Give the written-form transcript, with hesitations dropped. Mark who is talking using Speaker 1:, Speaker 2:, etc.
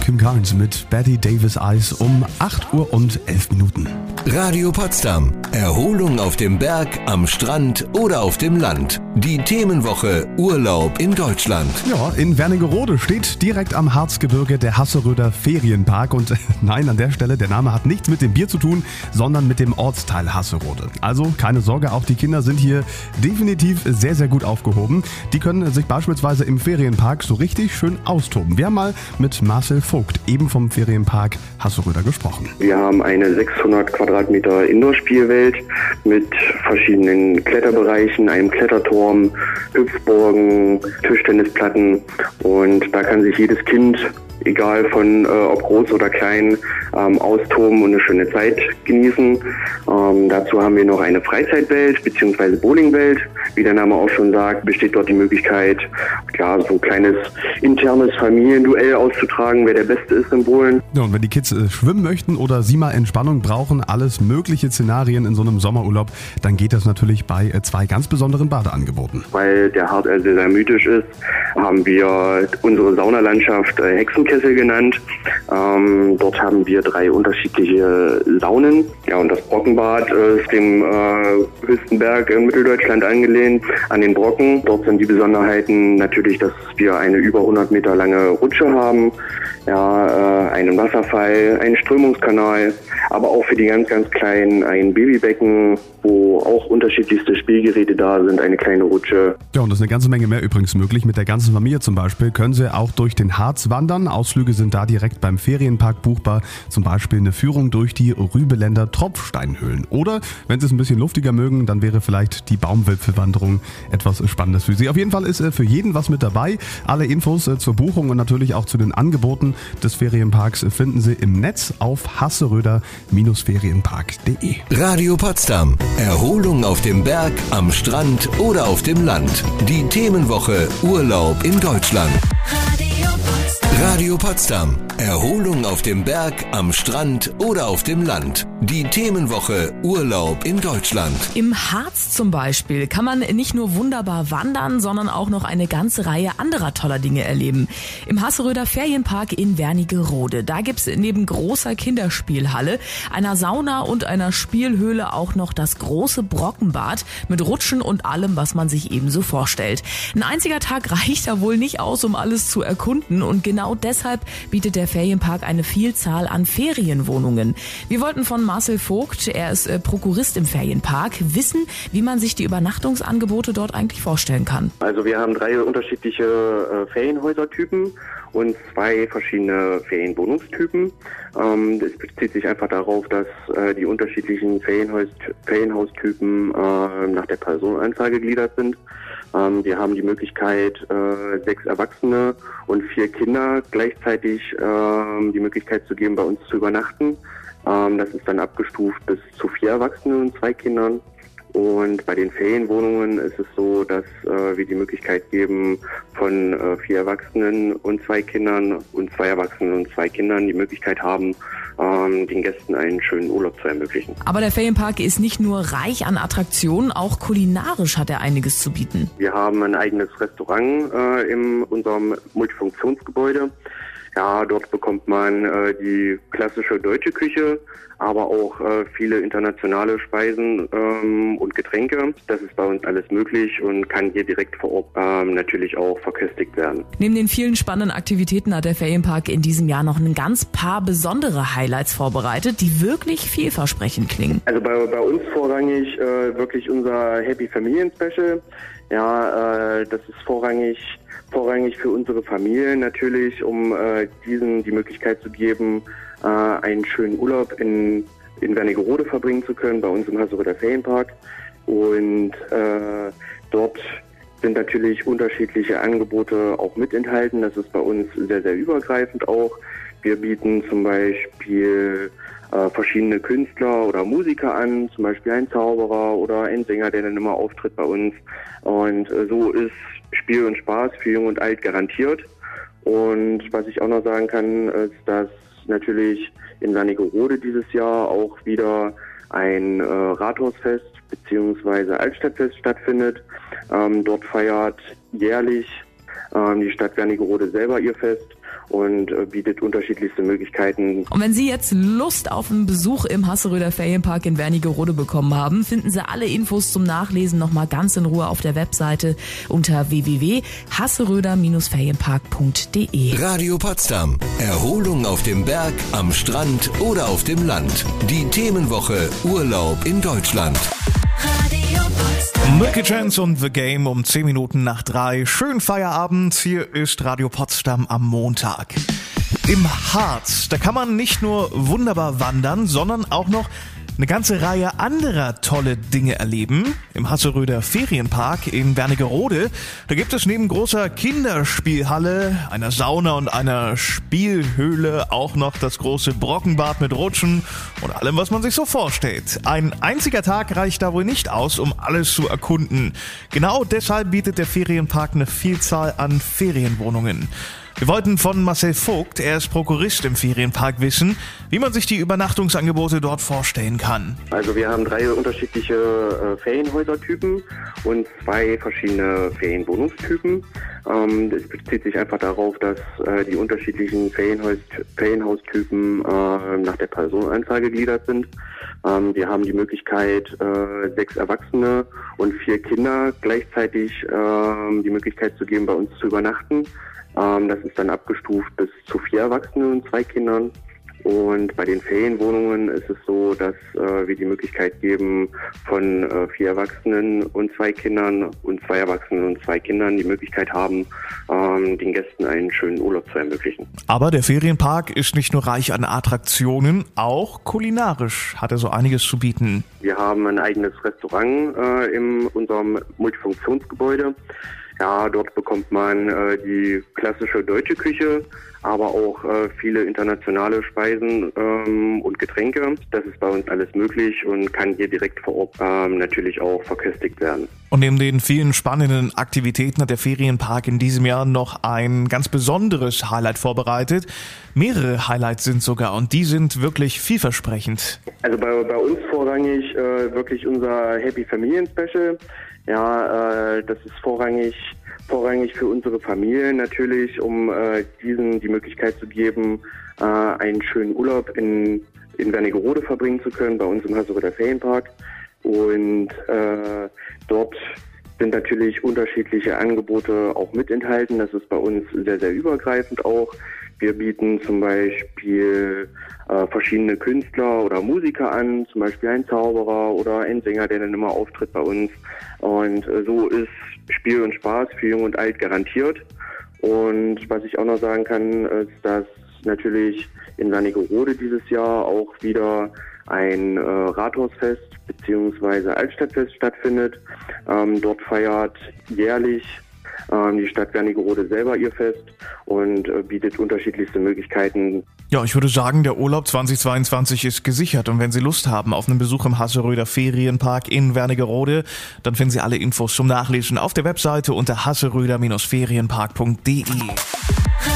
Speaker 1: Kim Carnes mit Betty Davis Eyes um 8:11 Uhr.
Speaker 2: Radio Potsdam. Erholung auf dem Berg, am Strand oder auf dem Land. Die Themenwoche Urlaub in Deutschland.
Speaker 1: Ja, in Wernigerode steht direkt am Harzgebirge der Hasseröder Ferienpark. Und nein, an der Stelle, der Name hat nichts mit dem Bier zu tun, sondern mit dem Ortsteil Hasserode. Also keine Sorge, auch die Kinder sind hier definitiv sehr, sehr gut aufgehoben. Die können sich beispielsweise im Ferienpark so richtig schön austoben. Wir haben mal mit Marcel Vogt, eben vom Ferienpark Hasseröder, gesprochen.
Speaker 3: Wir haben eine 600 Quadratmeter Indoor-Spielwelt mit verschiedenen Kletterbereichen, einem Kletterturm, Hüpfburgen, Tischtennisplatten, und da kann sich jedes Kind, egal von ob groß oder klein, austoben und eine schöne Zeit genießen. Dazu haben wir noch eine Freizeitwelt bzw. Bowlingwelt. Wie der Name auch schon sagt, besteht dort die Möglichkeit, ja, so ein kleines internes Familienduell auszutragen, wer der Beste ist im Bowlen.
Speaker 1: Ja, und wenn die Kids schwimmen möchten oder sie mal Entspannung brauchen, alles mögliche Szenarien in so einem Sommerurlaub, dann geht das natürlich bei zwei ganz besonderen Badeangeboten.
Speaker 3: Weil der Harz sehr, sehr mythisch ist, haben wir unsere Saunalandschaft Hexenkessel genannt. Dort haben wir 3 unterschiedliche Saunen. Ja, und das Brockenbad ist dem höchsten Berg in Mitteldeutschland angelehnt, an den Brocken. Dort sind die Besonderheiten natürlich, dass wir eine über 100 Meter lange Rutsche haben, ja, einen Wasserfall, einen Strömungskanal, aber auch für die ganz, ganz Kleinen ein Babybecken, wo auch unterschiedlichste Spielgeräte da sind, eine kleine Rutsche.
Speaker 1: Ja, und das ist eine ganze Menge mehr übrigens möglich. Mit der ganzen Familie zum Beispiel können Sie auch durch den Harz wandern. Ausflüge sind da direkt beim Ferienpark buchbar. Zum Beispiel eine Führung durch die Rübeländer Tropfsteinhöhlen. Oder, wenn Sie es ein bisschen luftiger mögen, dann wäre vielleicht die Baumwipfelwanderung etwas Spannendes für Sie. Auf jeden Fall ist für jeden was mit dabei. Alle Infos zur Buchung und natürlich auch zu den Angeboten des Ferienparks finden Sie im Netz auf hasseröder-ferienpark.de.
Speaker 2: Radio Potsdam. Erholung auf dem Berg, am Strand oder auf dem Land. Die Themenwoche Urlaub in Deutschland. Radio Potsdam. Erholung auf dem Berg, am Strand oder auf dem Land. Die Themenwoche Urlaub in Deutschland.
Speaker 4: Im Harz zum Beispiel kann man nicht nur wunderbar wandern, sondern auch noch eine ganze Reihe anderer toller Dinge erleben. Im Hasseröder Ferienpark in Wernigerode. Da gibt's neben großer Kinderspielhalle, einer Sauna und einer Spielhöhle auch noch das große Brockenbad mit Rutschen und allem, was man sich ebenso vorstellt. Ein einziger Tag reicht da wohl nicht aus, um alles zu erkunden, und genau deshalb bietet der Ferienpark eine Vielzahl an Ferienwohnungen. Wir wollten von Marcel Vogt, er ist Prokurist im Ferienpark, wissen, wie man sich die Übernachtungsangebote dort eigentlich vorstellen kann.
Speaker 3: Also wir haben 3 unterschiedliche Ferienhäusertypen und 2 verschiedene Ferienwohnungstypen. Es bezieht sich einfach darauf, dass die unterschiedlichen Ferienhaustypen nach der Personenanzahl gegliedert sind. Wir haben die Möglichkeit, 6 Erwachsene und 4 Kinder gleichzeitig die Möglichkeit zu geben, bei uns zu übernachten. Das ist dann abgestuft bis zu 4 Erwachsenen und 2 Kindern. Und bei den Ferienwohnungen ist es so, dass wir die Möglichkeit geben, von 4 Erwachsenen und 2 Kindern und 2 Erwachsenen und 2 Kindern die Möglichkeit haben, den Gästen einen schönen Urlaub zu ermöglichen.
Speaker 4: Aber der Ferienpark ist nicht nur reich an Attraktionen, auch kulinarisch hat er einiges zu bieten.
Speaker 3: Wir haben ein eigenes Restaurant in unserem Multifunktionsgebäude. Ja, dort bekommt man die klassische deutsche Küche, aber auch viele internationale Speisen und Getränke. Das ist bei uns alles möglich und kann hier direkt vor Ort natürlich auch verköstigt werden.
Speaker 4: Neben den vielen spannenden Aktivitäten hat der Ferienpark in diesem Jahr noch ein ganz paar besondere Highlights vorbereitet, die wirklich vielversprechend klingen.
Speaker 3: Also bei uns vorrangig wirklich unser Happy Familien Special. Ja, das ist vorrangig für unsere Familien natürlich, um diesen die Möglichkeit zu geben, einen schönen Urlaub in Wernigerode verbringen zu können, bei uns im Hasseröder Ferienpark. Und dort sind natürlich unterschiedliche Angebote auch mit enthalten. Das ist bei uns sehr, sehr übergreifend auch. Wir bieten zum Beispiel verschiedene Künstler oder Musiker an, zum Beispiel ein Zauberer oder ein Sänger, der dann immer auftritt bei uns. Und so ist Spiel und Spaß für Jung und Alt garantiert. Und was ich auch noch sagen kann, ist, dass natürlich in Wernigerode dieses Jahr auch wieder ein Rathausfest bzw. Altstadtfest stattfindet. Dort feiert jährlich die Stadt Wernigerode selber ihr Fest und bietet unterschiedlichste Möglichkeiten.
Speaker 4: Und wenn Sie jetzt Lust auf einen Besuch im Hasseröder Ferienpark in Wernigerode bekommen haben, finden Sie alle Infos zum Nachlesen nochmal ganz in Ruhe auf der Webseite unter www.hasseröder-ferienpark.de.
Speaker 2: Radio Potsdam. Erholung auf dem Berg, am Strand oder auf dem Land. Die Themenwoche Urlaub in Deutschland.
Speaker 5: Radio Potsdam.
Speaker 6: Milky Chance und The Game um 10 Minuten nach 3. Schönen Feierabend. Hier ist Radio Potsdam am Montag. Im Harz, da kann man nicht nur wunderbar wandern, sondern auch noch eine ganze Reihe anderer tolle Dinge erleben. Im Hasseröder Ferienpark in Wernigerode, da gibt es neben großer Kinderspielhalle, einer Sauna und einer Spielhöhle auch noch das große Brockenbad mit Rutschen und allem, was man sich so vorstellt. Ein einziger Tag reicht da wohl nicht aus, um alles zu erkunden. Genau deshalb bietet der Ferienpark eine Vielzahl an Ferienwohnungen. Wir wollten von Marcel Vogt, er ist Prokurist im Ferienpark, wissen, wie man sich die Übernachtungsangebote dort vorstellen kann.
Speaker 3: Also wir haben 3 unterschiedliche Ferienhäusertypen und 2 verschiedene Ferienwohnungstypen. Das bezieht sich einfach darauf, dass die unterschiedlichen Ferienhaustypen nach der Personenanzahl gegliedert sind. Wir haben die Möglichkeit, 6 Erwachsene und 4 Kinder gleichzeitig die Möglichkeit zu geben, bei uns zu übernachten. Das ist dann abgestuft bis zu 4 Erwachsenen und 2 Kindern. Und bei den Ferienwohnungen ist es so, dass wir die Möglichkeit geben, von 4 Erwachsenen und 2 Kindern und 2 Erwachsenen und 2 Kindern die Möglichkeit haben, den Gästen einen schönen Urlaub zu ermöglichen.
Speaker 6: Aber der Ferienpark ist nicht nur reich an Attraktionen, auch kulinarisch hat er so einiges zu bieten.
Speaker 3: Wir haben ein eigenes Restaurant in unserem Multifunktionsgebäude. Ja, dort bekommt man die klassische deutsche Küche, aber auch viele internationale Speisen und Getränke. Das ist bei uns alles möglich und kann hier direkt vor Ort natürlich auch verköstigt werden.
Speaker 6: Und neben den vielen spannenden Aktivitäten hat der Ferienpark in diesem Jahr noch ein ganz besonderes Highlight vorbereitet. Mehrere Highlights sind sogar und die sind wirklich vielversprechend.
Speaker 3: Also bei uns vorrangig wirklich unser Happy Familien Special. Ja, das ist vorrangig für unsere Familien natürlich, um diesen die Möglichkeit zu geben, einen schönen Urlaub in Wernigerode verbringen zu können, bei uns im Hasseröder Ferienpark. Und dort sind natürlich unterschiedliche Angebote auch mit enthalten. Das ist bei uns sehr, sehr übergreifend auch. Wir bieten zum Beispiel verschiedene Künstler oder Musiker an, zum Beispiel ein Zauberer oder ein Sänger, der dann immer auftritt bei uns. Und so ist Spiel und Spaß für Jung und Alt garantiert. Und was ich auch noch sagen kann, ist, dass natürlich in Wernigerode dieses Jahr auch wieder ein Rathausfest bzw. Altstadtfest stattfindet. Dort feiert jährlich die Stadt Wernigerode selber ihr Fest und bietet unterschiedlichste Möglichkeiten.
Speaker 6: Ja, ich würde sagen, der Urlaub 2022 ist gesichert und wenn Sie Lust haben auf einen Besuch im Hasseröder Ferienpark in Wernigerode, dann finden Sie alle Infos zum Nachlesen auf der Webseite unter hasseröder-ferienpark.de.